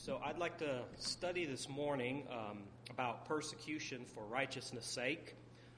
So I'd like to study this morning about persecution for righteousness' sake.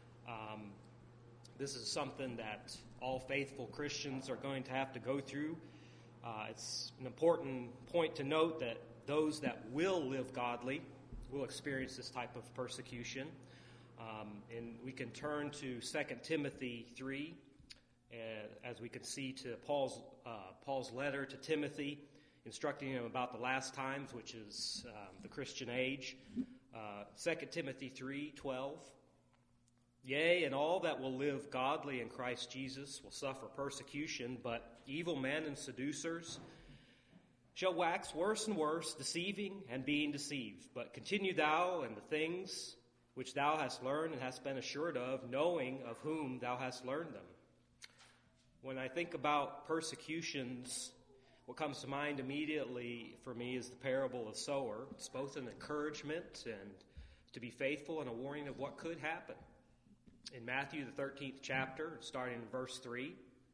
This is something that all faithful Christians are going to have to go through. It's an important point to note that those that will live godly will experience this type of persecution. And we can turn to 2 Timothy 3, as we can see to Paul's letter to Timothy, instructing him about the last times, which is the Christian age. 2 Timothy 3:12. Yea, and all that will live godly in Christ Jesus will suffer persecution, but evil men and seducers shall wax worse and worse, deceiving and being deceived. But continue thou in the things which thou hast learned and hast been assured of, knowing of whom thou hast learned them. When I think about persecutions, what comes to mind immediately for me is the parable of sower. It's both an encouragement and to be faithful and a warning of what could happen. In Matthew, the 13th chapter, starting in verse 3,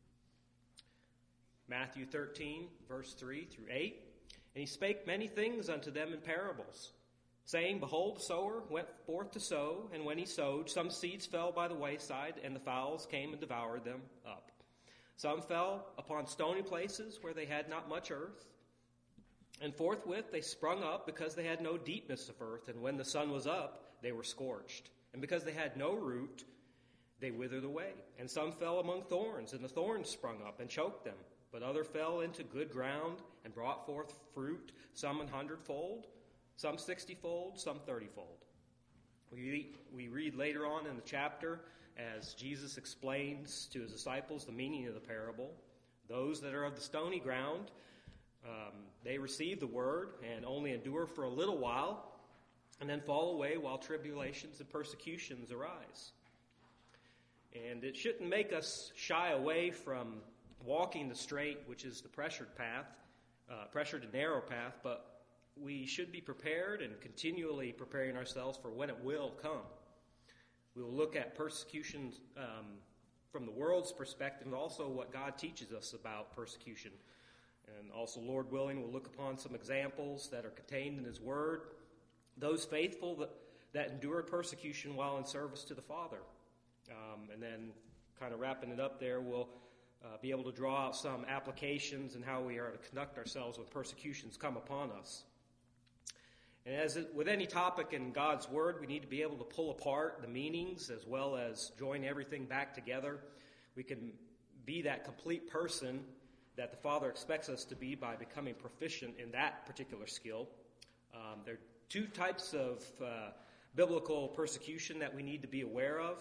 Matthew 13, verse 3 through 8, and he spake many things unto them in parables, saying, Behold, the sower went forth to sow, and when he sowed, some seeds fell by the wayside, and the fowls came and devoured them up. Some fell upon stony places where they had not much earth, and forthwith they sprung up because they had no deepness of earth, and when the sun was up, they were scorched. And because they had no root, they withered away. And some fell among thorns, and the thorns sprung up and choked them. But other fell into good ground and brought forth fruit, some 100-fold, some 60-fold, some 30-fold. We read later on in the chapter as Jesus explains to his disciples the meaning of the parable. Those that are of the stony ground, they receive the word and only endure for a little while, and then fall away while tribulations and persecutions arise. And it shouldn't make us shy away from walking the straight, which is the pressured and narrow path, but we should be prepared and continually preparing ourselves for when it will come. We will look at persecution from the world's perspective and also what God teaches us about persecution. And also, Lord willing, we'll look upon some examples that are contained in His Word, those faithful that endured persecution while in service to the Father. And then kind of wrapping it up there, we'll be able to draw out some applications and how we are to conduct ourselves when persecutions come upon us. And as with any topic in God's Word, we need to be able to pull apart the meanings as well as join everything back together. We can be that complete person that the Father expects us to be by becoming proficient in that particular skill. There are two types of biblical persecution that we need to be aware of.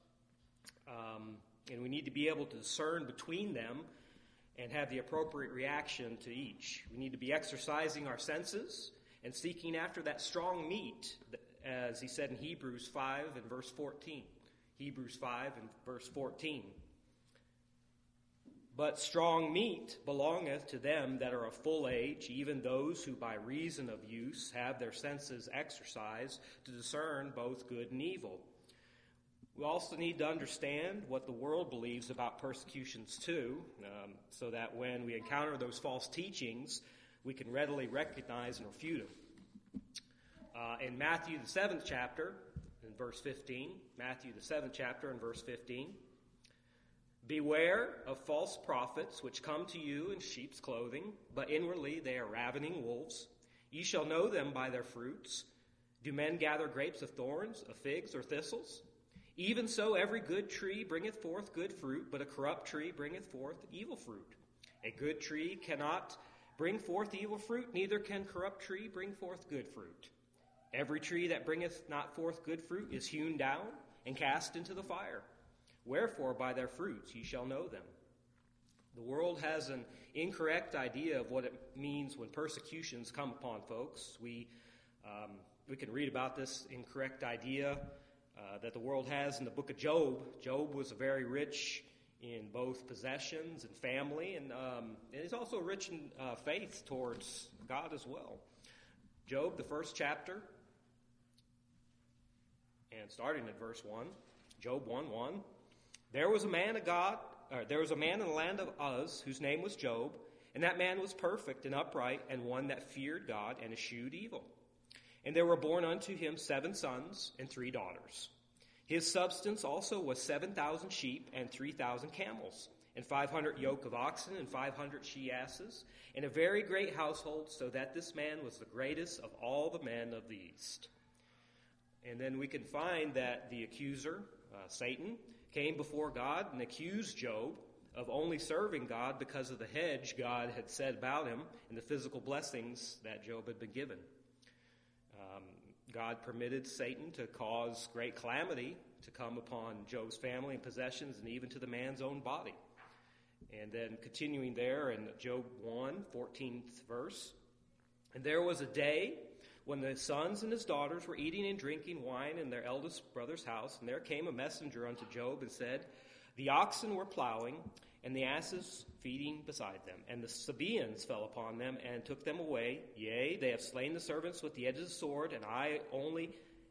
And we need to be able to discern between them and have the appropriate reaction to each. We need to be exercising our senses and seeking after that strong meat, as he said in Hebrews 5 and verse 14. Hebrews 5 and verse 14. But strong meat belongeth to them that are of full age, even those who by reason of use have their senses exercised to discern both good and evil. We also need to understand what the world believes about persecutions too, so that when we encounter those false teachings, we can readily recognize and refute them. In Matthew the 7th chapter, in verse 15, Matthew the 7th chapter in verse 15, Beware of false prophets which come to you in sheep's clothing, but inwardly they are ravening wolves. Ye shall know them by their fruits. Do men gather grapes of thorns, of figs, or thistles? Even so, every good tree bringeth forth good fruit, but a corrupt tree bringeth forth evil fruit. A good tree cannot bring forth evil fruit, neither can corrupt tree bring forth good fruit. Every tree that bringeth not forth good fruit is hewn down and cast into the fire. Wherefore, by their fruits ye shall know them. The world has an incorrect idea of what it means when persecutions come upon folks. We can read about this incorrect idea that the world has in the book of Job. Job was very rich in both possessions and family, and he's also rich in faith towards God as well. Job, the first chapter, and starting at verse 1, Job 1:1. There was a man in the land of Uz, whose name was Job, And that man was perfect and upright, and one that feared God and eschewed evil. And there were born unto him 7 sons and 3 daughters. His substance also was 7,000 sheep and 3,000 camels, and 500 yoke of oxen and 500 she-asses, and a very great household, so that this man was the greatest of all the men of the east. And then we can find that the accuser, Satan, came before God and accused Job of only serving God because of the hedge God had said about him and the physical blessings that Job had been given. God permitted Satan to cause great calamity to come upon Job's family and possessions and even to the man's own body. And then continuing there in Job 1, 14th verse, and there was a day when the sons and his daughters were eating and drinking wine in their eldest brother's house, and there came a messenger unto Job and said, the oxen were plowing, and the asses feeding beside them. And the Sabaeans fell upon them and took them away. Yea, they have slain the servants with the edge of the sword, and I only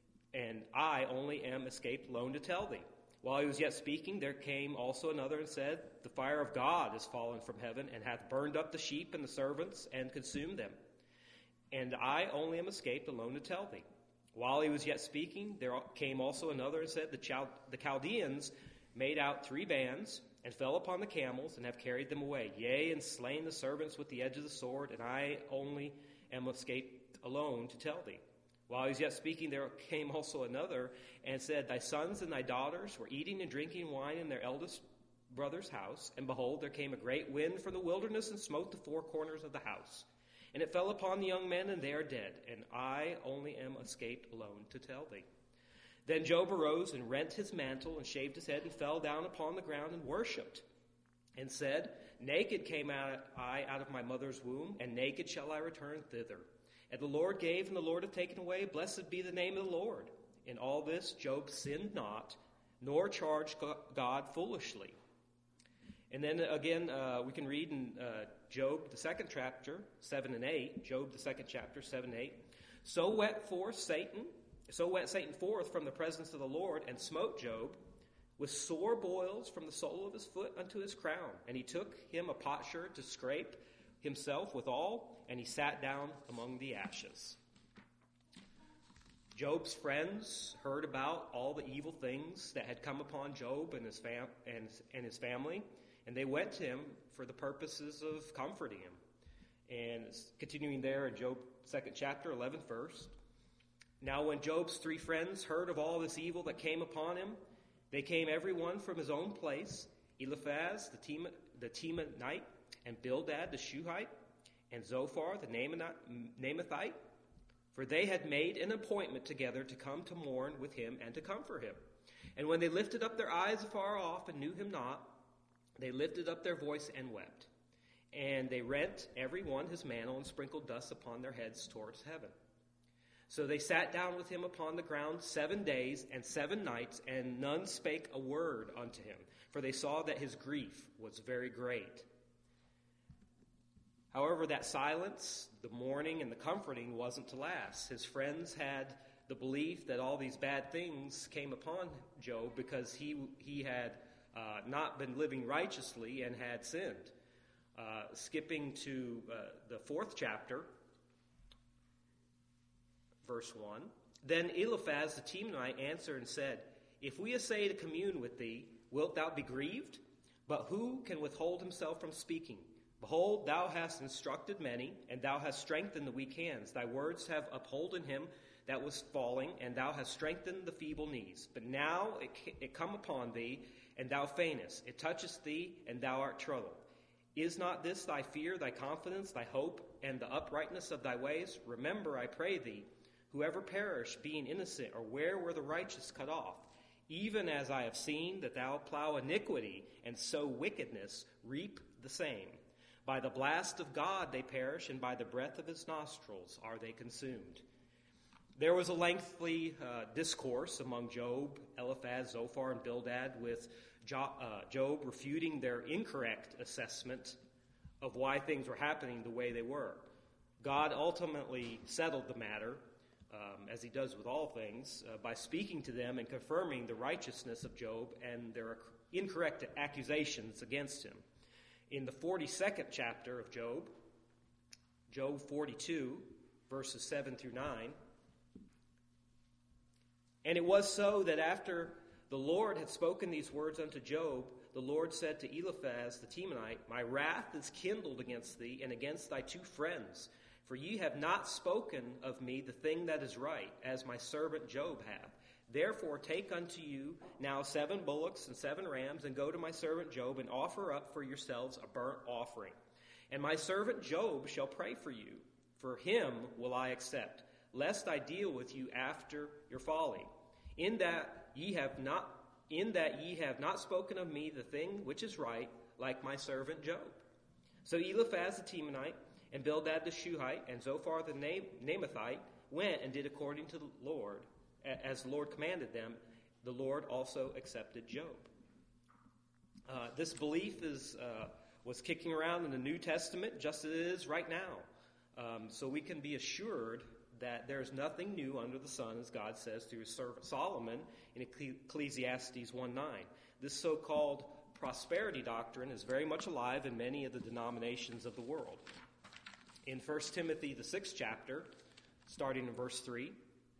am escaped alone to tell thee. While he was yet speaking, there came also another and said, the fire of God is fallen from heaven, and hath burned up the sheep and the servants, and consumed them. And I only am escaped alone to tell thee. While he was yet speaking, there came also another and said, the Chaldeans made out 3 bands, and fell upon the camels, and have carried them away. Yea, and slain the servants with the edge of the sword, and I only am escaped alone to tell thee. While he was yet speaking, there came also another, and said, thy sons and thy daughters were eating and drinking wine in their eldest brother's house, and behold, there came a great wind from the wilderness, and smote the 4 corners of the house. And it fell upon the young men, and they are dead, and I only am escaped alone to tell thee. Then Job arose and rent his mantle and shaved his head and fell down upon the ground and worshipped and said, naked came I out of my mother's womb, and naked shall I return thither. And the Lord gave, and the Lord hath taken away. Blessed be the name of the Lord. In all this Job sinned not, nor charged God foolishly. And then again, we can read in Job, the 2nd chapter, 7 and 8. Job, the 2nd chapter, 7 and 8. So went Satan forth from the presence of the Lord, and smote Job with sore boils from the sole of his foot unto his crown. And he took him a potsherd to scrape himself withal, and he sat down among the ashes. Job's friends heard about all the evil things that had come upon Job and his family, and they went to him for the purposes of comforting him. And continuing there in Job 2nd chapter, 11th verse, now when Job's 3 friends heard of all this evil that came upon him, they came every one from his own place, Eliphaz the Temanite, and Bildad the Shuhite, and Zophar the Naamathite, for they had made an appointment together to come to mourn with him and to comfort him. And when they lifted up their eyes afar off and knew him not, they lifted up their voice and wept. And they rent every one his mantle and sprinkled dust upon their heads towards heaven. So they sat down with him upon the ground 7 days and 7 nights, and none spake a word unto him, for they saw that his grief was very great. However, that silence, the mourning, and the comforting wasn't to last. His friends had the belief that all these bad things came upon Job because he had not been living righteously and had sinned. Skipping to the 4th chapter, verse 1. Then Eliphaz the Temanite answered and said, if we essay to commune with thee, wilt thou be grieved? But who can withhold himself from speaking? Behold, thou hast instructed many, and thou hast strengthened the weak hands. Thy words have upholden him that was falling, and thou hast strengthened the feeble knees. But now it come upon thee, and thou faintest. It toucheth thee, and thou art troubled. Is not this thy fear, thy confidence, thy hope, and the uprightness of thy ways? Remember, I pray thee, whoever perished, being innocent, or where were the righteous cut off? Even as I have seen that thou plow iniquity, and sow wickedness, reap the same. By the blast of God they perish, and by the breath of his nostrils are they consumed. There was a lengthy discourse among Job, Eliphaz, Zophar, and Bildad, with Job refuting their incorrect assessment of why things were happening the way they were. God ultimately settled the matter, as he does with all things, by speaking to them and confirming the righteousness of Job and their incorrect accusations against him. in the 42nd chapter of Job, Job 42, verses 7 through 9. And it was so that after the Lord had spoken these words unto Job, the Lord said to Eliphaz the Temanite, My wrath is kindled against thee and against thy two friends, for ye have not spoken of me the thing that is right, as my servant Job hath. Therefore take unto you now 7 bullocks and 7 rams, and go to my servant Job, and offer up for yourselves a burnt offering. And my servant Job shall pray for you. For him will I accept, lest I deal with you after your folly, in that ye have not spoken of me the thing which is right, like my servant Job. So Eliphaz the Temanite, and Bildad the Shuhite, and Zophar the Naamathite went and did according to the Lord, as the Lord commanded them. The Lord also accepted Job. This belief was kicking around in the New Testament just as it is right now. So we can be assured that there's nothing new under the sun, as God says through his servant Solomon in Ecclesiastes 1:9. This so-called prosperity doctrine is very much alive in many of the denominations of the world. In 1 Timothy, the 6th chapter, starting in verse 3,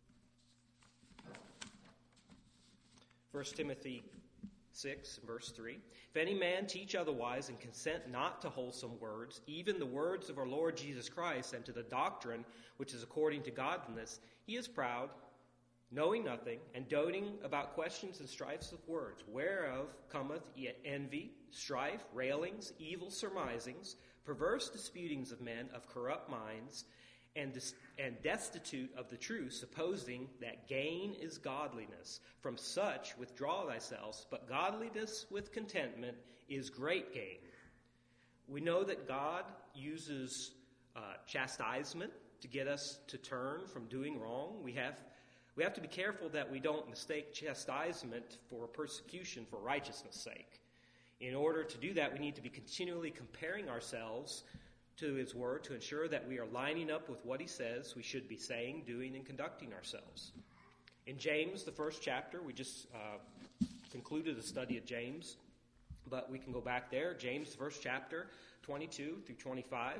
1 Timothy 6, verse 3, If any man teach otherwise and consent not to wholesome words, even the words of our Lord Jesus Christ, and to the doctrine which is according to godliness, he is proud, knowing nothing, and doting about questions and strifes of words, whereof cometh envy, strife, railings, evil surmisings, perverse disputings of men of corrupt minds, and destitute of the truth, supposing that gain is godliness. From such withdraw thyself, but godliness with contentment is great gain. We know that God uses chastisement to get us to turn from doing wrong. We have to be careful that we don't mistake chastisement for persecution for righteousness' sake. In order to do that, we need to be continually comparing ourselves to his word to ensure that we are lining up with what he says we should be saying, doing, and conducting ourselves. In James, the 1st chapter, we just concluded a study of James, but we can go back there. James, the 1st chapter, 22 through 25.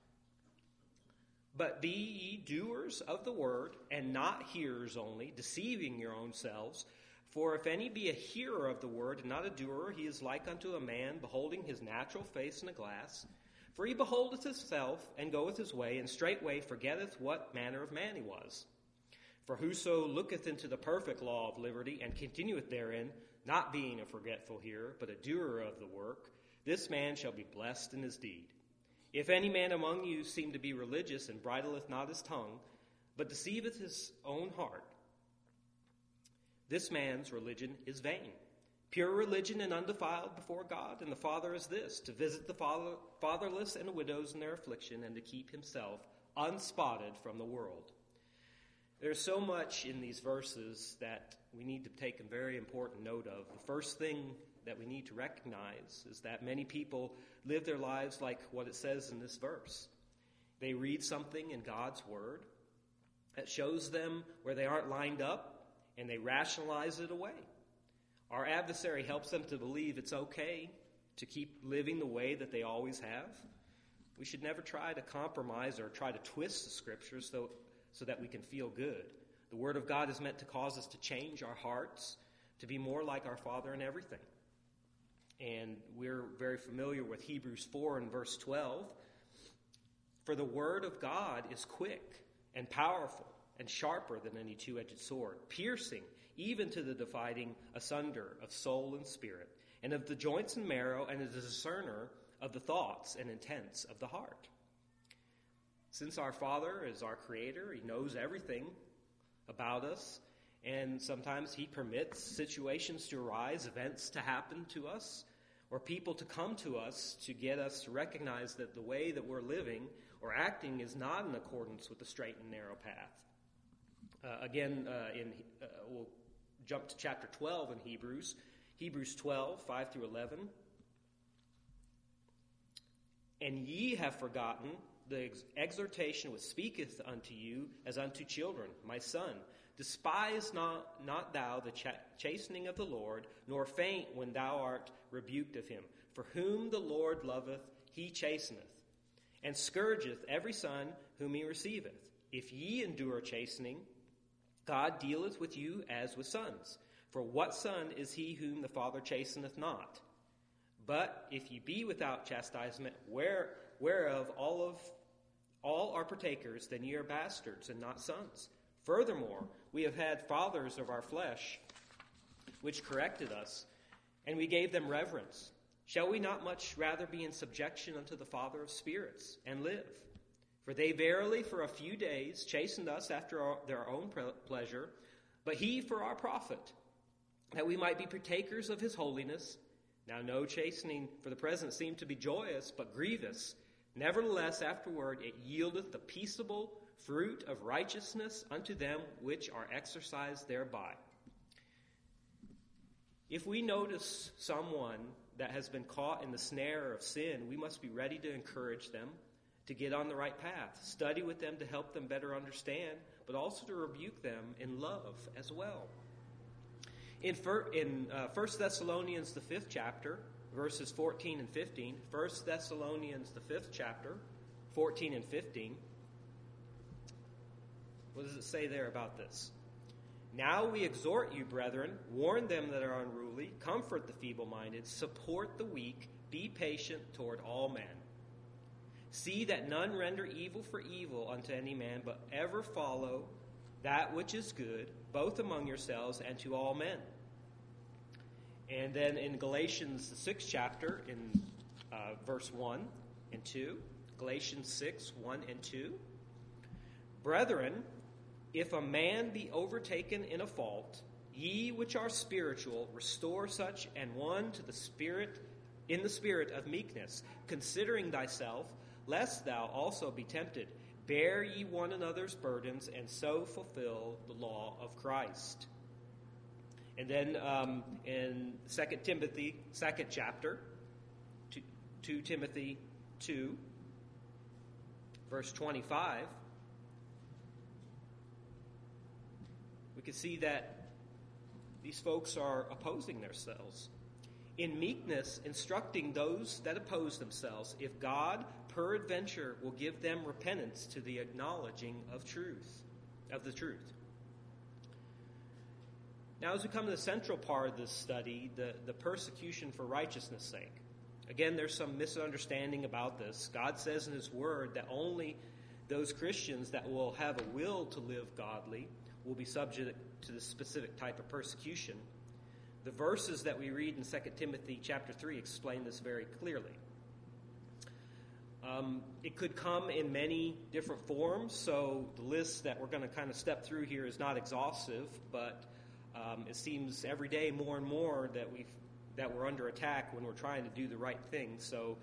But be ye doers of the word, and not hearers only, deceiving your own selves. For if any be a hearer of the word, and not a doer, he is like unto a man beholding his natural face in a glass. For he beholdeth himself, and goeth his way, and straightway forgetteth what manner of man he was. For whoso looketh into the perfect law of liberty, and continueth therein, not being a forgetful hearer, but a doer of the work, this man shall be blessed in his deed. If any man among you seem to be religious, and bridleth not his tongue, but deceiveth his own heart, this man's religion is vain. Pure religion and undefiled before God and the Father is this, to visit the fatherless and the widows in their affliction, and to keep himself unspotted from the world. There's so much in these verses that we need to take a very important note of. The first thing that we need to recognize is that many people live their lives like what it says in this verse. They read something in God's word that shows them where they aren't lined up, and they rationalize it away. Our adversary helps them to believe it's okay to keep living the way that they always have. We should never try to compromise or try to twist the scriptures so that we can feel good. The word of God is meant to cause us to change our hearts, to be more like our Father in everything. And we're very familiar with Hebrews 4 and verse 12. For the word of God is quick and powerful and sharper than any two-edged sword, piercing even to the dividing asunder of soul and spirit, and of the joints and marrow, and is a discerner of the thoughts and intents of the heart. Since our Father is our Creator, he knows everything about us, and sometimes he permits situations to arise, events to happen to us, or people to come to us to get us to recognize that the way that we're living or acting is not in accordance with the straight and narrow path. We'll jump to chapter 12 in Hebrews. Hebrews 12, 5 through 11. And ye have forgotten the exhortation which speaketh unto you as unto children, my son. Despise not thou the chastening of the Lord, nor faint when thou art rebuked of him. For whom the Lord loveth, he chasteneth, and scourgeth every son whom he receiveth. If ye endure chastening, God dealeth with you as with sons. For what son is he whom the Father chasteneth not? But if ye be without chastisement, whereof all are partakers, then ye are bastards and not sons. Furthermore, we have had fathers of our flesh, which corrected us, and we gave them reverence. Shall we not much rather be in subjection unto the Father of spirits, and live? For they verily for a few days chastened us after their own pleasure, but he for our profit, that we might be partakers of his holiness. Now no chastening for the present seemed to be joyous, but grievous. Nevertheless, afterward it yieldeth the peaceable fruit of righteousness unto them which are exercised thereby. If we notice someone that has been caught in the snare of sin, we must be ready to encourage them to get on the right path, study with them to help them better understand, but also to rebuke them in love as well. In 1 Thessalonians, the 5th chapter, verses 14 and 15, 1 Thessalonians, the 5th chapter, 14 and 15, what does it say there about this? Now we exhort you, brethren, warn them that are unruly, comfort the feeble-minded, support the weak, be patient toward all men. See that none render evil for evil unto any man, but ever follow that which is good, both among yourselves and to all men. And then in Galatians, the 6th chapter, in verse 1 and 2, Galatians 6, 1 and 2, Brethren, if a man be overtaken in a fault, ye which are spiritual, restore such an one to the Spirit, in the spirit of meekness, considering thyself, lest thou also be tempted. Bear ye one another's burdens, and so fulfill the law of Christ. And then in 2 Timothy, 2nd chapter, 2 Timothy 2, verse 25, we can see that these folks are opposing themselves. In meekness, instructing those that oppose themselves, if God peradventure will give them repentance to the acknowledging of the truth. Now, as we come to the central part of this study, the persecution for righteousness' sake. Again, there's some misunderstanding about this. God says in his word that only those Christians that will have a will to live godly will be subject to this specific type of persecution. The verses that we read in 2 Timothy chapter 3 explain this very clearly. It could come in many different forms, so the list that we're going to kind of step through here is not exhaustive, but it seems every day more and more that we're under attack when we're trying to do the right thing. So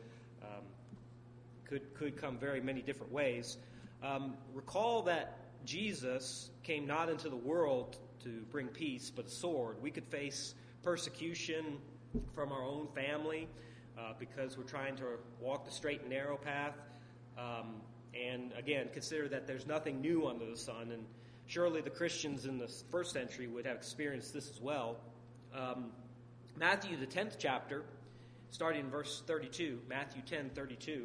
could come very many different ways. Recall that Jesus came not into the world to bring peace, but a sword. We could face persecution from our own family because we're trying to walk the straight and narrow path. And again, consider that there's nothing new under the sun, and surely the Christians in the first century would have experienced this as well. Matthew, the 10th chapter, starting in verse 32, Matthew 10:32.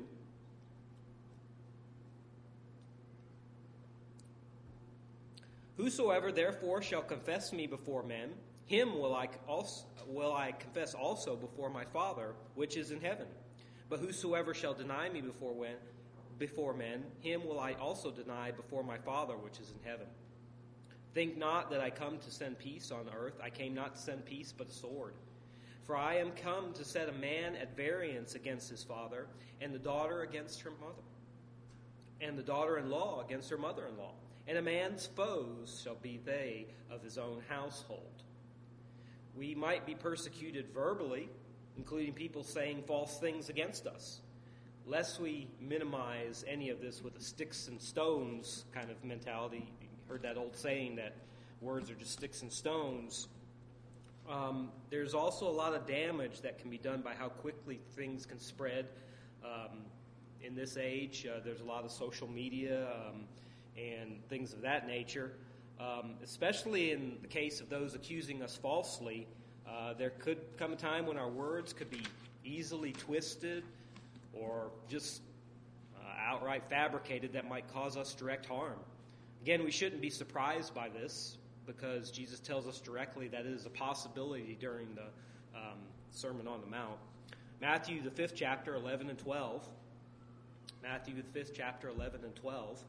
Whosoever therefore shall confess me before men, him will I confess also before my Father which is in heaven. But whosoever shall deny me before men, him will I also deny before my Father which is in heaven. Think not that I come to send peace on earth. I came not to send peace, but a sword. For I am come to set a man at variance against his father, and the daughter against her mother, and the daughter-in-law against her mother-in-law. And a man's foes shall be they of his own household. We might be persecuted verbally, including people saying false things against us. Lest we minimize any of this with a sticks and stones kind of mentality. You heard that old saying that words are just sticks and stones. There's also a lot of damage that can be done by how quickly things can spread. In this age, there's a lot of social media and things of that nature. Especially in the case of those accusing us falsely, there could come a time when our words could be easily twisted or just outright fabricated that might cause us direct harm. Again, we shouldn't be surprised by this because Jesus tells us directly that it is a possibility during the Sermon on the Mount. Matthew, the 5th chapter, 11 and 12. Matthew, the 5th chapter, 11 and 12.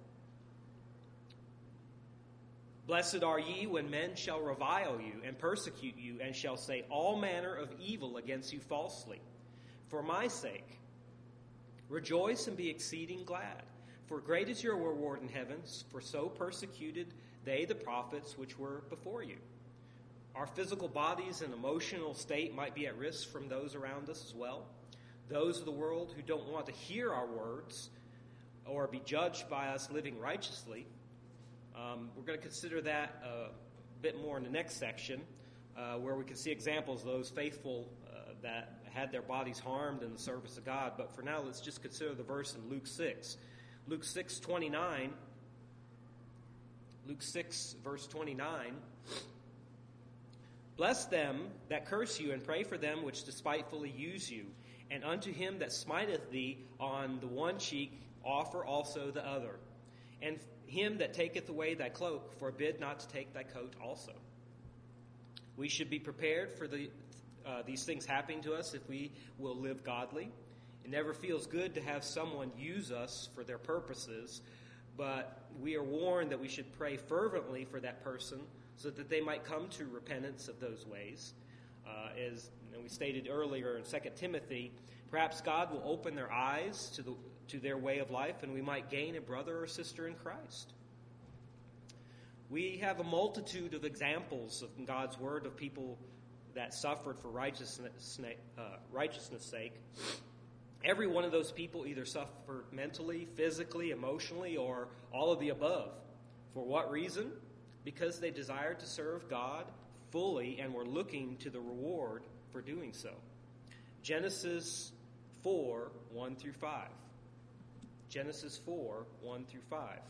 Blessed are ye when men shall revile you and persecute you and shall say all manner of evil against you falsely. For my sake, rejoice and be exceeding glad. For great is your reward in heaven, for so persecuted they the prophets which were before you. Our physical bodies and emotional state might be at risk from those around us as well. Those of the world who don't want to hear our words or be judged by us living righteously. We're going to consider that a bit more in the next section, where we can see examples of those faithful that had their bodies harmed in the service of God. But for now, let's just consider the verse in Luke 6. Luke 6:29. Luke 6, verse 29. Bless them that curse you, and pray for them which despitefully use you. And unto him that smiteth thee on the one cheek offer also the other. And him that taketh away thy cloak forbid not to take thy coat also. We should be prepared for these things happening to us if we will live godly. It never feels good to have someone use us for their purposes, but we are warned that we should pray fervently for that person so that they might come to repentance of those ways. As we stated earlier in 2 Timothy, perhaps God will open their eyes to their way of life, and we might gain a brother or sister in Christ. We have a multitude of examples of God's Word of people that suffered for righteousness' sake. Every one of those people either suffered mentally, physically, emotionally, or all of the above. For what reason? Because they desired to serve God fully and were looking to the reward for doing so. Genesis 4, 1 through 5. Genesis 4, 1 through 5.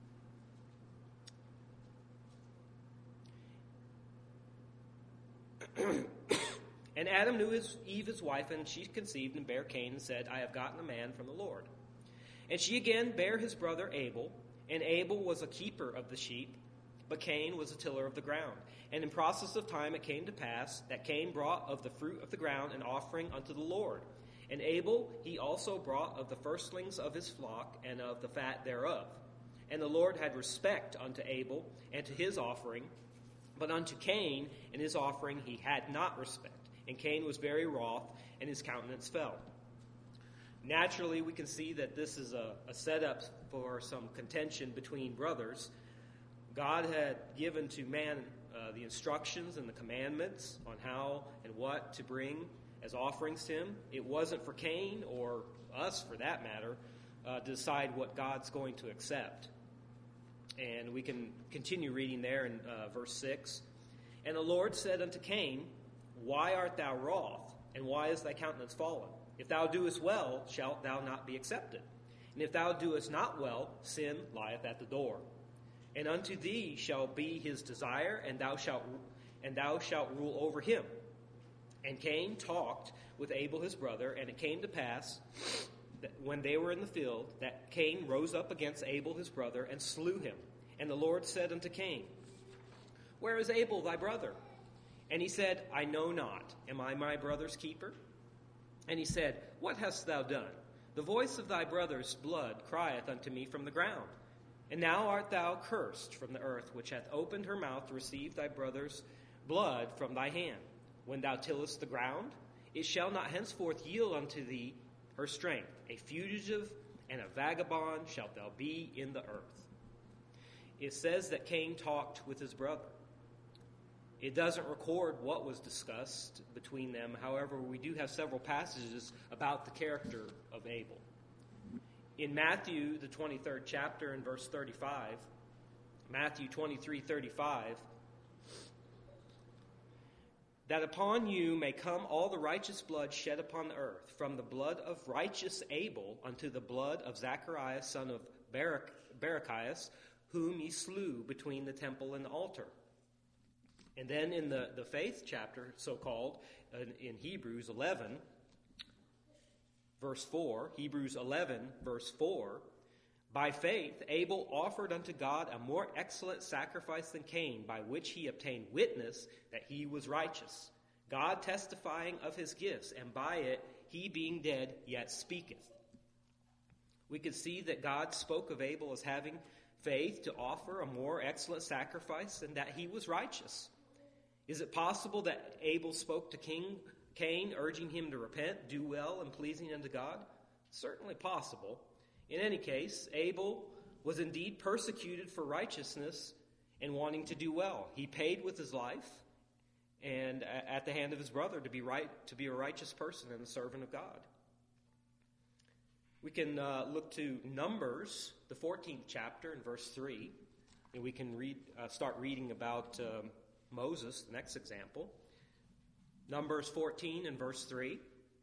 And Adam knew Eve his wife, and she conceived and bare Cain, and said, I have gotten a man from the Lord. And she again bare his brother Abel, and Abel was a keeper of the sheep, but Cain was a tiller of the ground. And in process of time it came to pass that Cain brought of the fruit of the ground an offering unto the Lord. And Abel he also brought of the firstlings of his flock and of the fat thereof. And the Lord had respect unto Abel and to his offering, but unto Cain and his offering he had not respect. And Cain was very wroth, and his countenance fell. Naturally, we can see that this is a setup for some contention between brothers. God had given to man the instructions and the commandments on how and what to bring as offerings to him. It wasn't for Cain, or us for that matter, to decide what God's going to accept. And we can continue reading there in verse 6. And the Lord said unto Cain, Why art thou wroth, and why is thy countenance fallen? If thou doest well, shalt thou not be accepted. And if thou doest not well, sin lieth at the door. And unto thee shall be his desire, and thou shalt rule over him. And Cain talked with Abel his brother, and it came to pass that when they were in the field, that Cain rose up against Abel his brother, and slew him. And the Lord said unto Cain, Where is Abel thy brother? And he said, I know not. Am I my brother's keeper? And he said, What hast thou done? The voice of thy brother's blood crieth unto me from the ground. And now art thou cursed from the earth, which hath opened her mouth to receive thy brother's blood from thy hand. When thou tillest the ground, it shall not henceforth yield unto thee her strength. A fugitive and a vagabond shalt thou be in the earth. It says that Cain talked with his brother. It doesn't record what was discussed between them. However, we do have several passages about the character of Abel. In Matthew, the 23rd chapter, in verse 35, Matthew 23:35, that upon you may come all the righteous blood shed upon the earth, from the blood of righteous Abel unto the blood of Zacharias, son of Barachias, whom ye slew between the temple and the altar. And then in the faith chapter, so-called, in Hebrews 11, Verse 4, Hebrews 11, verse 4, by faith Abel offered unto God a more excellent sacrifice than Cain, by which he obtained witness that he was righteous, God testifying of his gifts, and by it he being dead yet speaketh. We could see that God spoke of Abel as having faith to offer a more excellent sacrifice and that he was righteous. Is it possible that Abel spoke to Cain, urging him to repent, do well, and pleasing unto God? Certainly possible. In any case, Abel was indeed persecuted for righteousness and wanting to do well. He paid with his life and at the hand of his brother to be a righteous person and a servant of God. We can look to Numbers, the 14th chapter, in verse 3, and we can start reading about Moses, the next example. Numbers 14 and verse 3.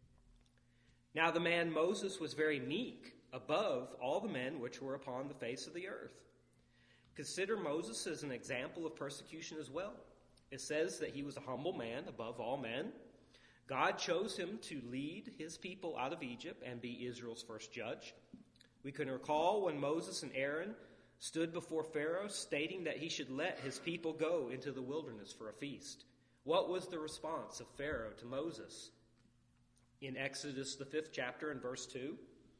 Now the man Moses was very meek, above all the men which were upon the face of the earth. Consider Moses as an example of persecution as well. It says that he was a humble man above all men. God chose him to lead his people out of Egypt and be Israel's first judge. We can recall when Moses and Aaron stood before Pharaoh stating that he should let his people go into the wilderness for a feast. What was the response of Pharaoh to Moses? In Exodus, the 5th chapter, and verse 2,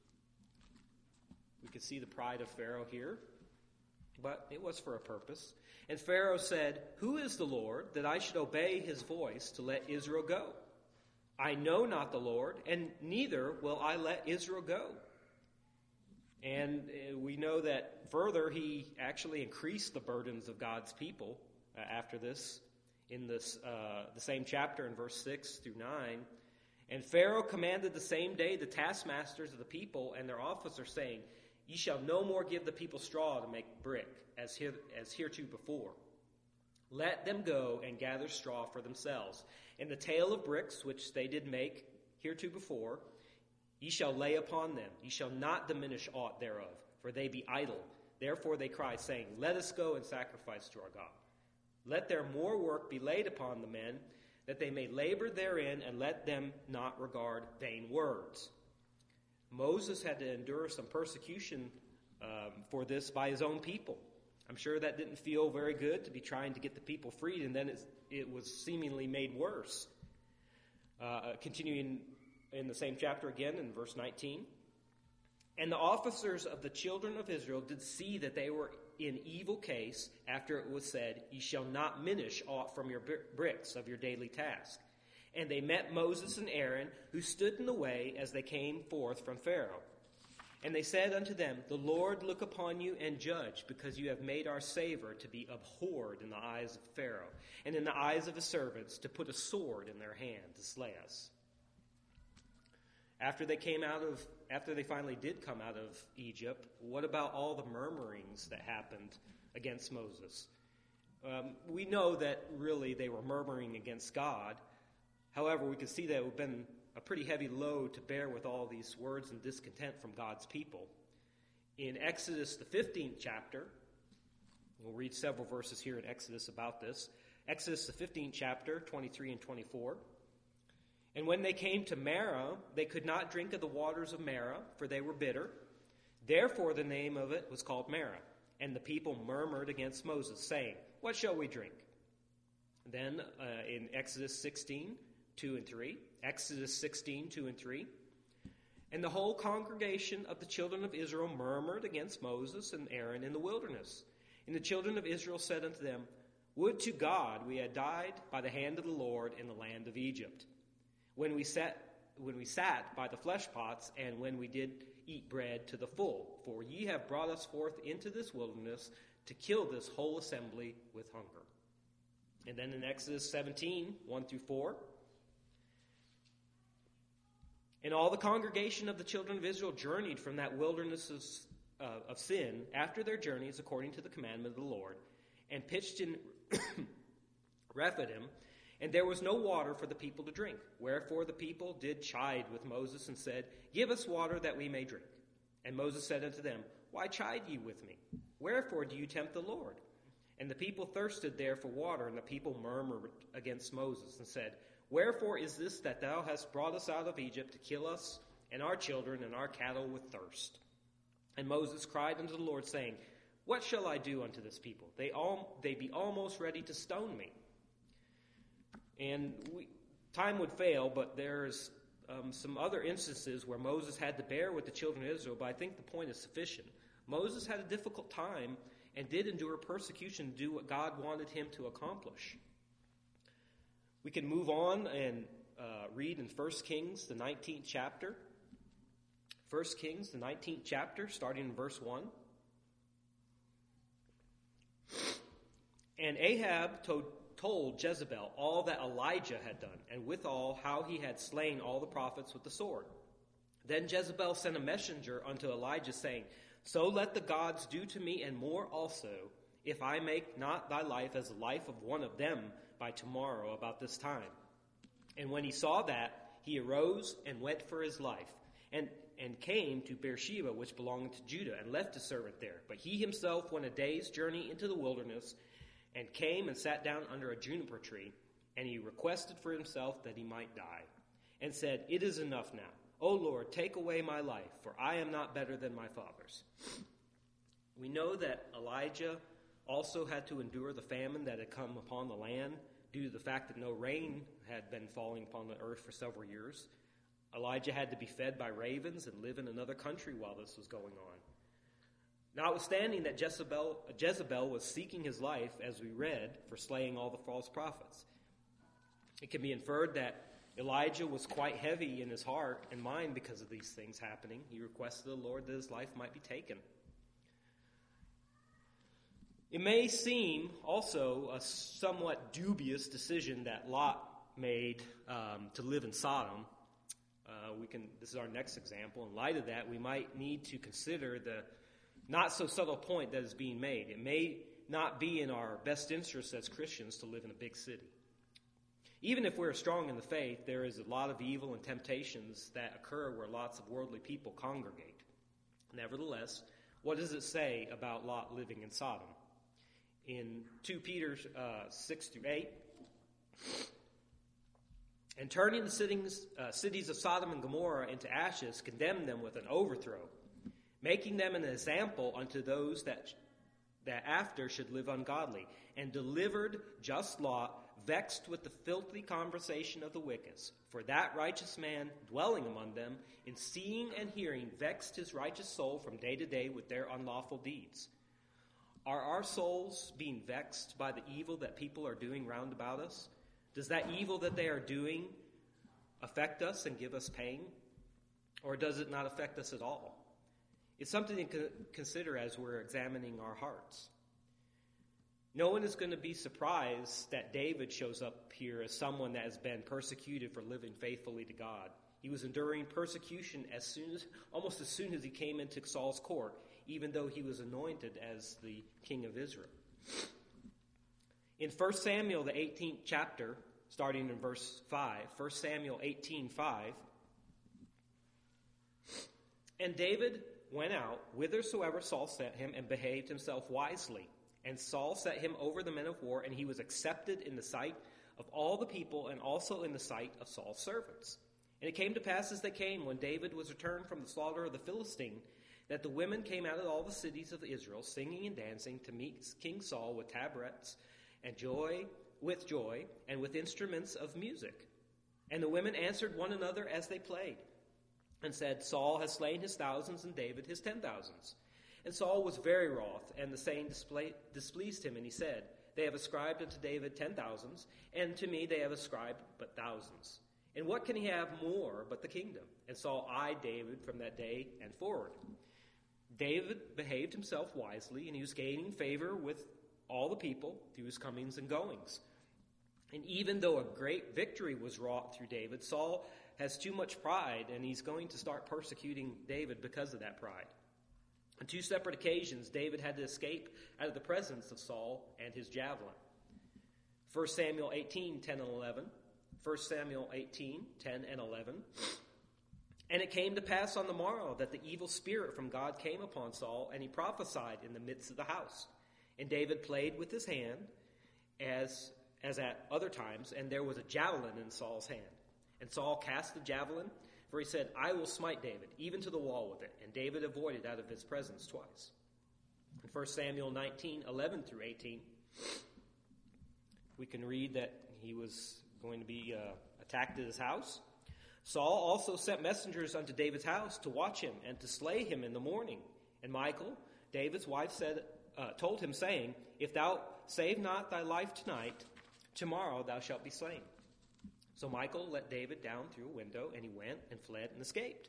we can see the pride of Pharaoh here, but it was for a purpose. And Pharaoh said, "Who is the Lord, that I should obey his voice to let Israel go? I know not the Lord, and neither will I let Israel go." And we know that further he actually increased the burdens of God's people after this in the same chapter in verse 6 through 9. And Pharaoh commanded the same day the taskmasters of the people and their officers, saying, "Ye shall no more give the people straw to make brick, as heretofore. Let them go and gather straw for themselves. And the tale of bricks which they did make heretofore, ye shall lay upon them. Ye shall not diminish aught thereof, for they be idle. Therefore they cry, saying, Let us go and sacrifice to our God. Let their more work be laid upon the men, that they may labor therein, and let them not regard vain words." Moses had to endure some persecution for this by his own people. I'm sure that didn't feel very good to be trying to get the people freed, and then it was seemingly made worse. Continuing in the same chapter again in verse 19. And the officers of the children of Israel did see that they were in evil case after it was said, "Ye shall not minish aught from your bricks of your daily task." And they met Moses and Aaron, who stood in the way as they came forth from Pharaoh. And they said unto them, "The Lord look upon you and judge, because you have made our savor to be abhorred in the eyes of Pharaoh, and in the eyes of his servants, to put a sword in their hand to slay us." After they finally did come out of Egypt, what about all the murmurings that happened against Moses? We know that really they were murmuring against God. However, we can see that it would have been a pretty heavy load to bear with all these words and discontent from God's people. In Exodus, the 15th chapter, we'll read several verses here in Exodus about this. Exodus, the 15th chapter, 23 and 24. And when they came to Marah, they could not drink of the waters of Marah, for they were bitter. Therefore the name of it was called Marah. And the people murmured against Moses, saying, "What shall we drink?" Then in Exodus 16, 2 and 3. Exodus 16, 2 and 3. And the whole congregation of the children of Israel murmured against Moses and Aaron in the wilderness. And the children of Israel said unto them, "Would to God we had died by the hand of the Lord in the land of Egypt, when we sat by the flesh pots, and when we did eat bread to the full. For ye have brought us forth into this wilderness to kill this whole assembly with hunger." And then in Exodus 17, 1 through 4. And all the congregation of the children of Israel journeyed from that wilderness of sin after their journeys according to the commandment of the Lord, and pitched in Rephidim, and there was no water for the people to drink. Wherefore the people did chide with Moses, and said, "Give us water that we may drink." And Moses said unto them, "Why chide ye with me? Wherefore do you tempt the Lord?" And the people thirsted there for water, and the people murmured against Moses, and said, "Wherefore is this that thou hast brought us out of Egypt to kill us and our children and our cattle with thirst. And Moses cried unto the Lord, saying, What shall I do unto this people? They be almost ready to stone me. And time would fail, but there's some other instances where Moses had to bear with the children of Israel, but I think the point is sufficient. Moses had a difficult time and did endure persecution to do what God wanted him to accomplish. We can move on and read in 1 Kings, the 19th chapter. 1 Kings, the 19th chapter, starting in verse 1. And Ahab told Jezebel all that Elijah had done, and withal how he had slain all the prophets with the sword. Then Jezebel sent a messenger unto Elijah, saying, So let the gods do to me, and more also, if I make not thy life as the life of one of them by tomorrow about this time. And when he saw that, he arose and went for his life, and came to Beersheba, which belonged to Judah, and left his servant there. But he himself went a day's journey into the wilderness, and came and sat down under a juniper tree, and he requested for himself that he might die, and said, It is enough now. O Lord, take away my life, for I am not better than my fathers. We know that Elijah also had to endure the famine that had come upon the land due to the fact that no rain had been falling upon the earth for several years. Elijah had to be fed by ravens and live in another country while this was going on. Notwithstanding that Jezebel was seeking his life, as we read, for slaying all the false prophets, it can be inferred that Elijah was quite heavy in his heart and mind because of these things happening. He requested the Lord that his life might be taken. It may seem also a somewhat dubious decision that Lot made to live in Sodom. This is our next example. In light of that, we might need to consider the not so subtle point that is being made. It may not be in our best interest as Christians to live in a big city. Even if we're strong in the faith, there is a lot of evil and temptations that occur where lots of worldly people congregate. Nevertheless, what does it say about Lot living in Sodom? In 2 Peter 6 through 8, and turning the cities of Sodom and Gomorrah into ashes, condemned them with an overthrow, making them an example unto those that after should live ungodly, and delivered just Lot, vexed with the filthy conversation of the wicked. For that righteous man dwelling among them, in seeing and hearing, vexed his righteous soul from day to day with their unlawful deeds. Are our souls being vexed by the evil that people are doing round about us? Does that evil that they are doing affect us and give us pain? Or does it not affect us at all? It's something to consider as we're examining our hearts. No one is going to be surprised that David shows up here as someone that has been persecuted for living faithfully to God. He was enduring persecution almost as soon as he came into Saul's court, even though he was anointed as the king of Israel. In 1 Samuel, the 18th chapter, starting in verse 5, 1 Samuel 18:5, and David went out whithersoever Saul sent him, and behaved himself wisely. And Saul set him over the men of war, and he was accepted in the sight of all the people, and also in the sight of Saul's servants. And it came to pass as they came, when David was returned from the slaughter of the Philistine, that the women came out of all the cities of Israel, singing and dancing, to meet King Saul with tabrets and joy, and with instruments of music. And the women answered one another as they played, and said, Saul has slain his thousands, and David his 10,000s. And Saul was very wroth, and the saying displeased him, and he said, They have ascribed unto David 10,000s, and to me they have ascribed but thousands. And what can he have more but the kingdom? And Saul eyed David from that day and forward. David behaved himself wisely, and he was gaining favor with all the people through his comings and goings. And even though a great victory was wrought through David, Saul has too much pride, and he's going to start persecuting David because of that pride. On 2 separate occasions, David had to escape out of the presence of Saul and his javelin. 1 Samuel 18:10 and 11. 1 Samuel 18:10 and 11. And it came to pass on the morrow that the evil spirit from God came upon Saul, and he prophesied in the midst of the house. And David played with his hand, as at other times, and there was a javelin in Saul's hand. And Saul cast the javelin For he said, I will smite David, even to the wall with it. And David avoided out of his presence twice. In 1 Samuel 19:11 through 18, we can read that he was going to be attacked at his house. Saul also sent messengers unto David's house to watch him and to slay him in the morning. And Michal, David's wife, told him, saying, If thou save not thy life tonight, tomorrow thou shalt be slain. So Michal let David down through a window, and he went and fled and escaped.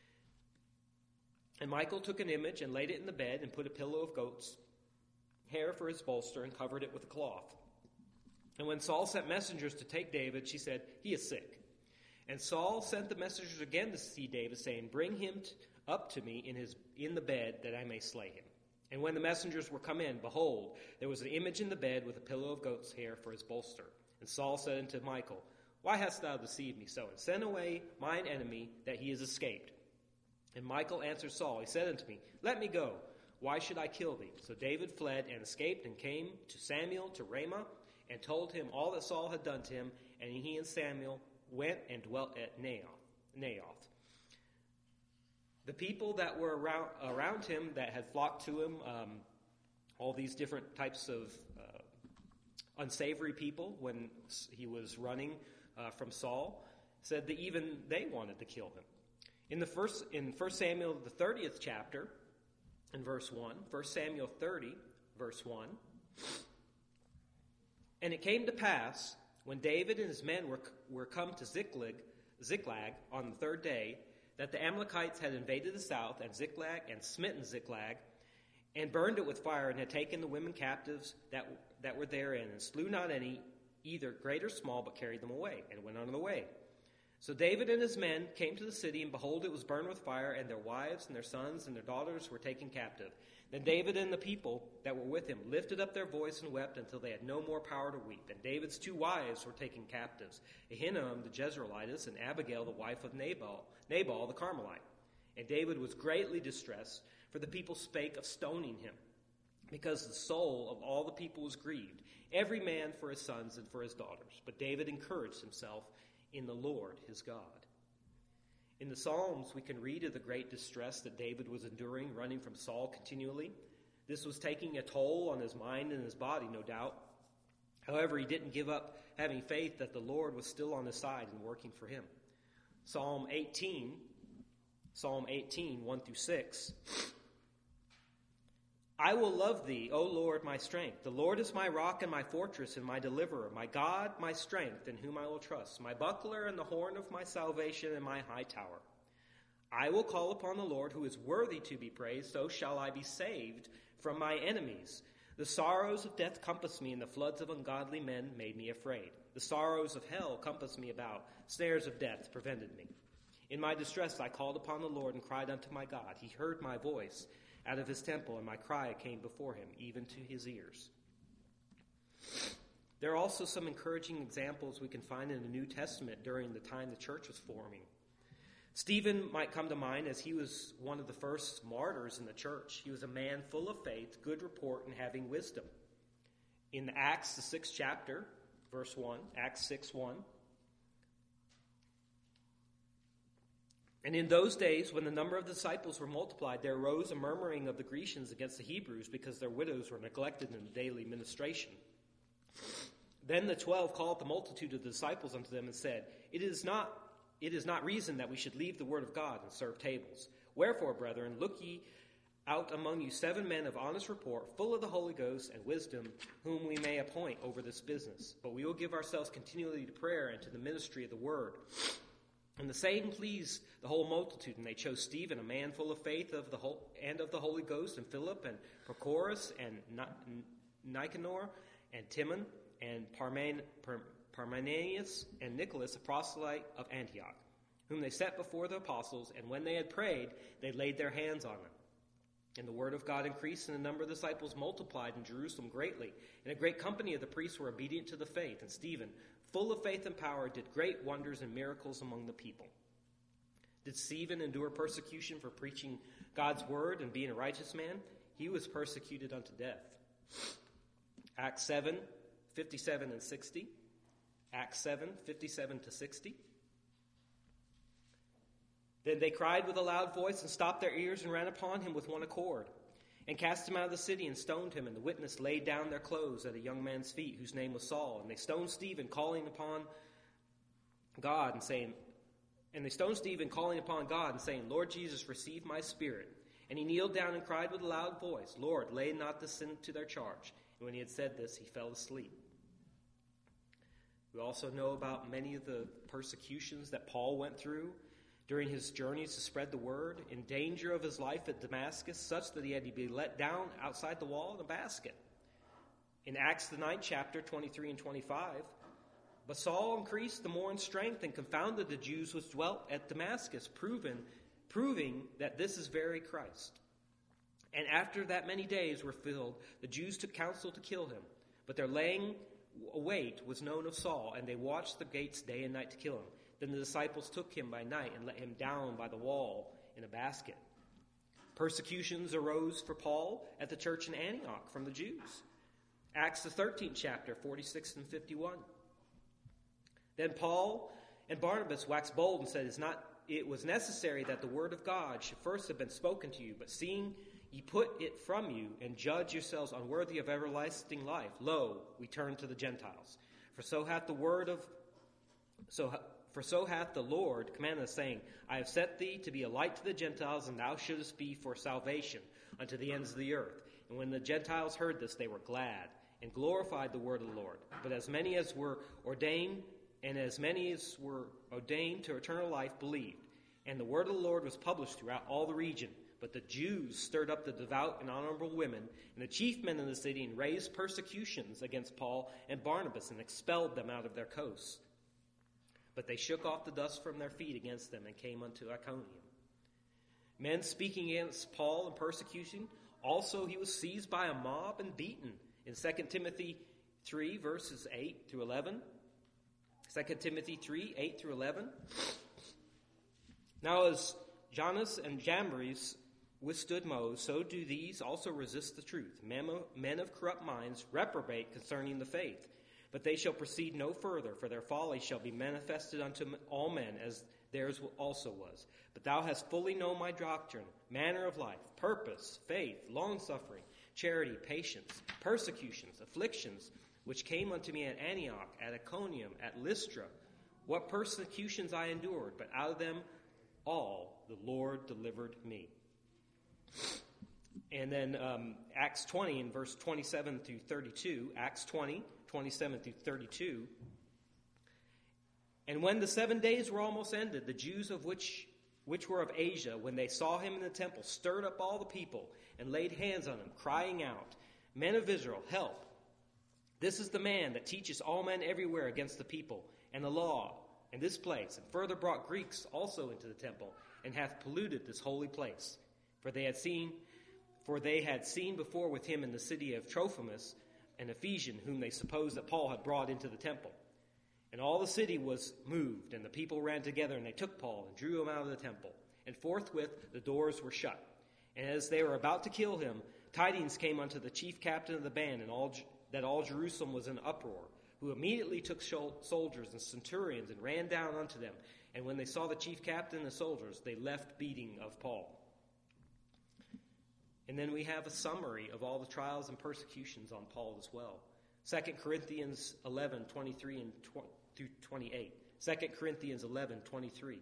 And Michal took an image and laid it in the bed and put a pillow of goat's hair for his bolster and covered it with a cloth. And when Saul sent messengers to take David, she said, He is sick. And Saul sent the messengers again to see David, saying, Bring him up to me in the bed, that I may slay him. And when the messengers were come in, behold, there was an image in the bed with a pillow of goat's hair for his bolster. And Saul said unto Michal, Why hast thou deceived me so? And send away mine enemy, that he is escaped. And Michal answered Saul, he said unto me, Let me go. Why should I kill thee? So David fled and escaped and came to Samuel to Ramah and told him all that Saul had done to him. And he and Samuel went and dwelt at Naioth. The people that were around him that had flocked to him, all these different types of unsavory people when he was running from Saul, said that even they wanted to kill him. In 1 Samuel, the 30th chapter, in verse 1, 1 Samuel 30, verse 1, And it came to pass, when David and his men were come to Ziklag on the third day, that the Amalekites had invaded the south and Ziklag and smitten Ziklag, and burned it with fire, and had taken the women captives that were therein, and slew not any, either great or small, but carried them away, and went on the way. So David and his men came to the city, and behold, it was burned with fire, and their wives and their sons and their daughters were taken captive. Then David and the people that were with him lifted up their voice and wept until they had no more power to weep. And David's two wives were taken captives, Ahinoam the Jezreelitess, and Abigail the wife of Nabal the Carmelite. And David was greatly distressed, for the people spake of stoning him, because the soul of all the people was grieved, every man for his sons and for his daughters. But David encouraged himself in the Lord his God. In the Psalms, we can read of the great distress that David was enduring, running from Saul continually. This was taking a toll on his mind and his body, no doubt. However, he didn't give up having faith that the Lord was still on his side and working for him. Psalm 18, 1 through 6. I will love thee, O Lord, my strength. The Lord is my rock and my fortress and my deliverer, my God, my strength, in whom I will trust, my buckler and the horn of my salvation and my high tower. I will call upon the Lord, who is worthy to be praised, so shall I be saved from my enemies. The sorrows of death compassed me, and the floods of ungodly men made me afraid. The sorrows of hell compassed me about, snares of death prevented me. In my distress I called upon the Lord and cried unto my God. He heard my voice out of his temple, and my cry came before him, even to his ears. There are also some encouraging examples we can find in the New Testament during the time the church was forming. Stephen might come to mind, as he was one of the first martyrs in the church. He was a man full of faith, good report, and having wisdom. In Acts, the 6th chapter, verse 1, Acts 6:1, And in those days, when the number of disciples were multiplied, there arose a murmuring of the Grecians against the Hebrews, because their widows were neglected in the daily ministration. Then the 12 called the multitude of the disciples unto them and said, It is not reason that we should leave the word of God and serve tables. Wherefore, brethren, look ye out among you 7 men of honest report, full of the Holy Ghost and wisdom, whom we may appoint over this business. But we will give ourselves continually to prayer and to the ministry of the word. And the saying pleased the whole multitude, and they chose Stephen, a man full of faith of the Holy Ghost, and Philip, and Prochorus, and Nicanor, and Timon, and Parmenas, and Nicholas, a proselyte of Antioch, whom they set before the apostles, and when they had prayed, they laid their hands on them. And the word of God increased, and the number of disciples multiplied in Jerusalem greatly. And a great company of the priests were obedient to the faith, and Stephen, full of faith and power, did great wonders and miracles among the people. Did Stephen endure persecution for preaching God's word and being a righteous man? He was persecuted unto death. Acts 7, 57 and 60. Acts 7, 57 to 60. Then they cried with a loud voice and stopped their ears and ran upon him with one accord, and cast him out of the city and stoned him. And the witness laid down their clothes at a young man's feet, whose name was Saul. And they stoned Stephen, calling upon God and saying, Lord Jesus, receive my spirit. And he kneeled down and cried with a loud voice, Lord, lay not this sin to their charge. And when he had said this, he fell asleep. We also know about many of the persecutions that Paul went through during his journeys to spread the word, in danger of his life at Damascus, such that he had to be let down outside the wall in a basket. In Acts the 9th chapter, 23 and 25, but Saul increased the more in strength and confounded the Jews which dwelt at Damascus, proving that this is very Christ. And after that many days were filled, the Jews took counsel to kill him. But their laying await was known of Saul, and they watched the gates day and night to kill him. Then the disciples took him by night and let him down by the wall in a basket. Persecutions arose for Paul at the church in Antioch from the Jews. Acts the 13th chapter, 46 and 51. Then Paul and Barnabas waxed bold and said, It was necessary that the word of God should first have been spoken to you, but seeing ye put it from you, and judge yourselves unworthy of everlasting life, lo, we turn to the Gentiles. For so hath the Lord commanded us, saying, I have set thee to be a light to the Gentiles, and thou shouldest be for salvation unto the ends of the earth. And when the Gentiles heard this, they were glad, and glorified the word of the Lord. But as many as were ordained to eternal life believed. And the word of the Lord was published throughout all the region. But the Jews stirred up the devout and honorable women and the chief men in the city, and raised persecutions against Paul and Barnabas, and expelled them out of their coasts. But they shook off the dust from their feet against them, and came unto Iconium. Men speaking against Paul in persecution, also he was seized by a mob and beaten. In 2 Timothy 3, verses 8 through 11. 2 Timothy 3, 8 through 11. Now as Jannes and Jambres withstood Moses, so do these also resist the truth. Men of corrupt minds reprobate concerning the faith. But they shall proceed no further, for their folly shall be manifested unto all men, as theirs also was. But thou hast fully known my doctrine, manner of life, purpose, faith, longsuffering, charity, patience, persecutions, afflictions, which came unto me at Antioch, at Iconium, at Lystra, what persecutions I endured, but out of them all the Lord delivered me. And then Acts 20 in verse 27 through 32, Acts 20, 27 through 32. And when the 7 days were almost ended, the Jews of which were of Asia, when they saw him in the temple, stirred up all the people and laid hands on him, crying out, Men of Israel, help! This is the man that teaches all men everywhere against the people and the law in this place, and further brought Greeks also into the temple, and hath polluted this holy place. For they had seen before with him in the city of Trophimus, an Ephesian, whom they supposed that Paul had brought into the temple. And all the city was moved, and the people ran together, and they took Paul and drew him out of the temple. And forthwith the doors were shut. And as they were about to kill him, tidings came unto the chief captain of the band, and that all Jerusalem was in uproar, who immediately took soldiers and centurions and ran down unto them. And when they saw the chief captain and the soldiers, they left beating of Paul. And then we have a summary of all the trials and persecutions on Paul as well. 2 Corinthians 11, 23 and through 28. 2 Corinthians 11, 23.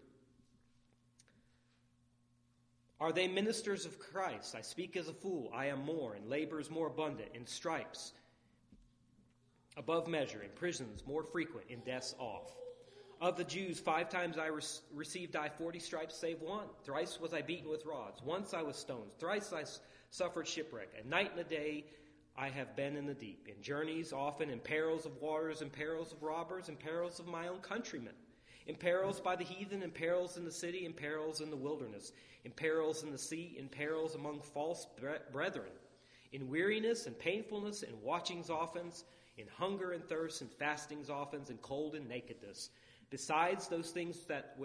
Are they ministers of Christ? I speak as a fool. I am more, and labors more abundant, in stripes above measure, in prisons more frequent, in deaths oft. Of the Jews, 5 times I received 40 stripes, save one. Thrice was I beaten with rods. Once I was stoned. Thrice I suffered shipwreck. A night and a day I have been in the deep. In journeys often, in perils of waters, in perils of robbers, in perils of my own countrymen. In perils by the heathen, in perils in the city, in perils in the wilderness. In perils in the sea, in perils among false brethren. In weariness and painfulness, in watchings often, in hunger and thirst, in fastings often, in cold and nakedness. Besides those things that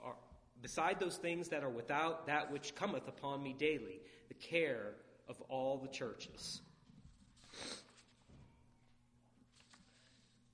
are without, that which cometh upon me daily, the care of all the churches.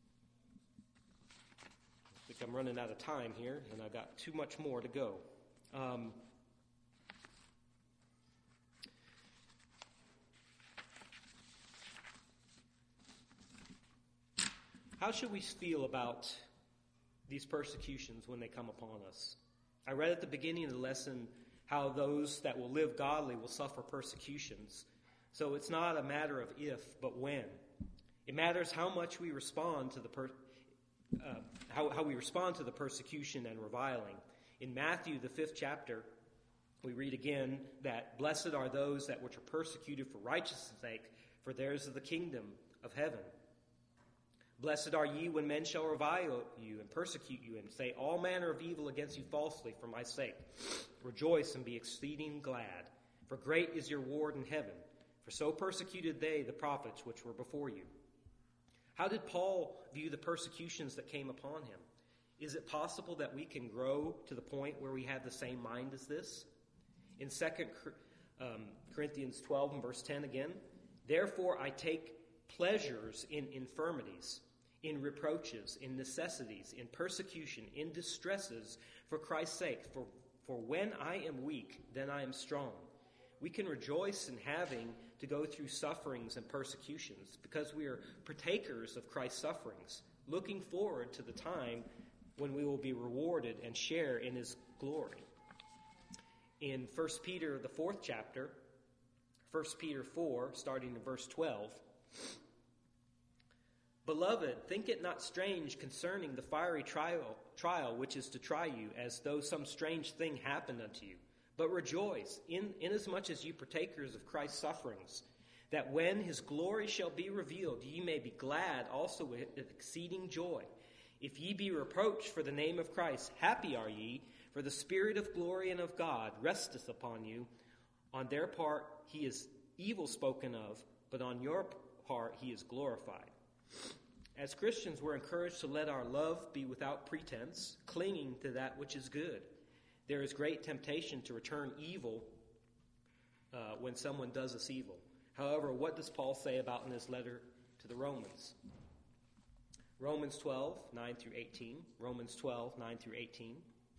I think I'm running out of time here, and I've got too much more to go. How should we feel about these persecutions when they come upon us? I read at the beginning of the lesson how those that will live godly will suffer persecutions. So it's not a matter of if, but when. It matters how much we respond to how we respond to the persecution and reviling. In Matthew, the 5th chapter, we read again that blessed are those that which are persecuted for righteousness' sake, for theirs is the kingdom of heaven. Blessed are ye when men shall revile you and persecute you and say all manner of evil against you falsely for my sake. Rejoice and be exceeding glad, for great is your reward in heaven. For so persecuted they the prophets which were before you. How did Paul view the persecutions that came upon him? Is it possible that we can grow to the point where we have the same mind as this? In 2 Corinthians 12 and verse 10 again, therefore I take pleasures in infirmities, in reproaches, in necessities, in persecution, in distresses, for Christ's sake. For when I am weak, then I am strong. We can rejoice in having to go through sufferings and persecutions because we are partakers of Christ's sufferings, looking forward to the time when we will be rewarded and share in his glory. In 1 Peter, the 4th chapter, 1 Peter 4, starting in verse 12, Beloved, think it not strange concerning the fiery trial which is to try you, as though some strange thing happened unto you. But rejoice, inasmuch as ye partakers of Christ's sufferings, that when his glory shall be revealed, ye may be glad also with exceeding joy. If ye be reproached for the name of Christ, happy are ye, for the Spirit of glory and of God resteth upon you. On their part he is evil spoken of, but on your part he is glorified. As Christians, we're encouraged to let our love be without pretense, clinging to that which is good. There is great temptation to return evil when someone does us evil. However, what does Paul say about in his letter to the Romans? Romans 12, 9 through 18. Romans 12, 9 through 18.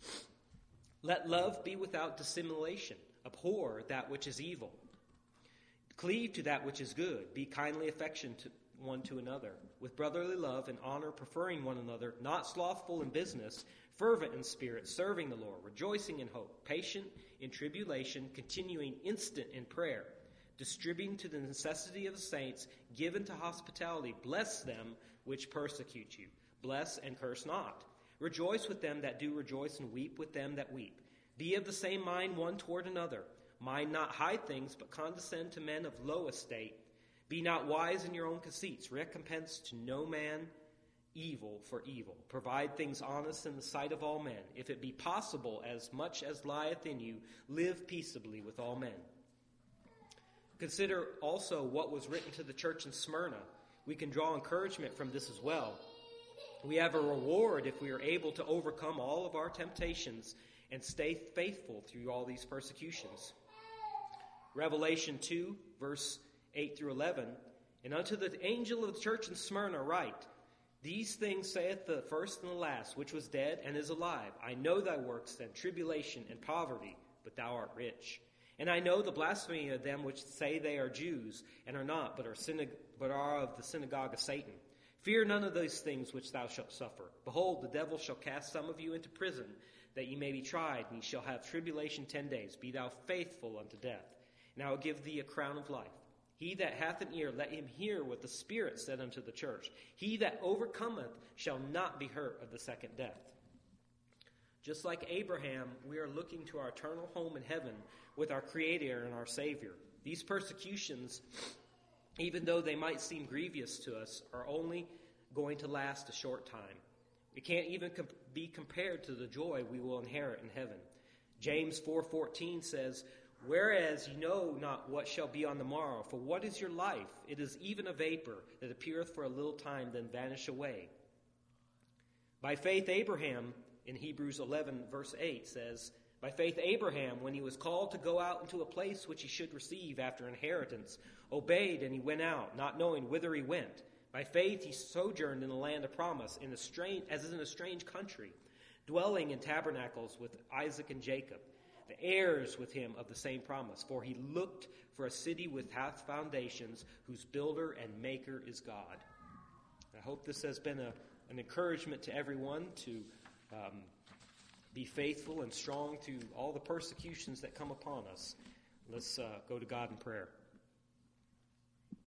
Let love be without dissimulation. Abhor that which is evil. Cleave to that which is good. Be kindly affectionate one to another, with brotherly love and honor, preferring one another, not slothful in business, fervent in spirit, serving the Lord, rejoicing in hope, patient in tribulation, continuing instant in prayer, distributing to the necessity of the saints, given to hospitality. Bless them which persecute you. Bless and curse not. Rejoice with them that do rejoice, and weep with them that weep. Be of the same mind one toward another. Mind not high things, but condescend to men of low estate. Be not wise in your own conceits. Recompense to no man evil for evil. Provide things honest in the sight of all men. If it be possible, as much as lieth in you, live peaceably with all men. Consider also what was written to the church in Smyrna. We can draw encouragement from this as well. We have a reward if we are able to overcome all of our temptations and stay faithful through all these persecutions. Revelation 2, verse 8 through 11, and unto the angel of the church in Smyrna write, These things saith the first and the last, which was dead and is alive. I know thy works and tribulation and poverty, but thou art rich. And I know the blasphemy of them which say they are Jews, and are not, but are of the synagogue of Satan. Fear none of those things which thou shalt suffer. Behold, the devil shall cast some of you into prison, that ye may be tried, and ye shall have tribulation 10 days. Be thou faithful unto death, and I will give thee a crown of life. He that hath an ear, let him hear what the Spirit said unto the church. He that overcometh shall not be hurt of the second death. Just like Abraham, we are looking to our eternal home in heaven with our Creator and our Savior. These persecutions, even though they might seem grievous to us, are only going to last a short time. It can't even be compared to the joy we will inherit in heaven. James 4:14 says, Whereas ye know not what shall be on the morrow, for what is your life? It is even a vapor that appeareth for a little time, then vanish away. By faith Abraham, in Hebrews 11, verse 8, says, By faith Abraham, when he was called to go out into a place which he should receive after inheritance, obeyed, and he went out, not knowing whither he went. By faith he sojourned in the land of promise, as in a strange country, dwelling in tabernacles with Isaac and Jacob, the heirs with him of the same promise. For he looked for a city with hath foundations, whose builder and maker is God. I hope this has been an encouragement to everyone to be faithful and strong to all the persecutions that come upon us. Let's go to God in prayer.